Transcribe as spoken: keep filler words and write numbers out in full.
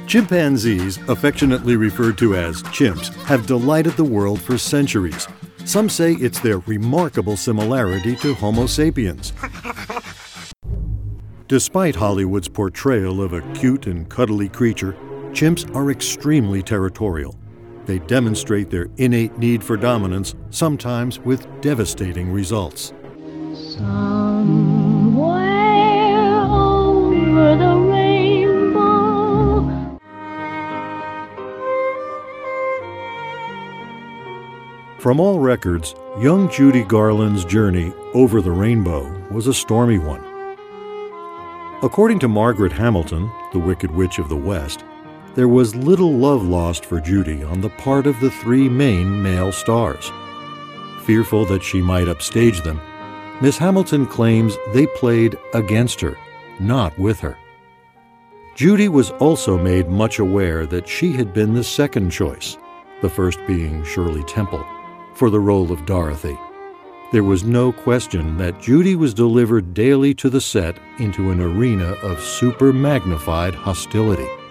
Chimpanzees, affectionately referred to as chimps, have delighted the world for centuries. Some say it's their remarkable similarity to Homo sapiens. Despite Hollywood's portrayal of a cute and cuddly creature, chimps are extremely territorial. They demonstrate their innate need for dominance, sometimes with devastating results. Somewhere over the rainbow. From all records, young Judy Garland's journey over the rainbow was a stormy one. According to Margaret Hamilton, the Wicked Witch of the West, there was little love lost for Judy on the part of the three main male stars. Fearful that she might upstage them, Miss Hamilton claims they played against her, not with her. Judy was also made much aware that she had been the second choice, the first being Shirley Temple, for the role of Dorothy. There was no question that Judy was delivered daily to the set into an arena of super-magnified hostility.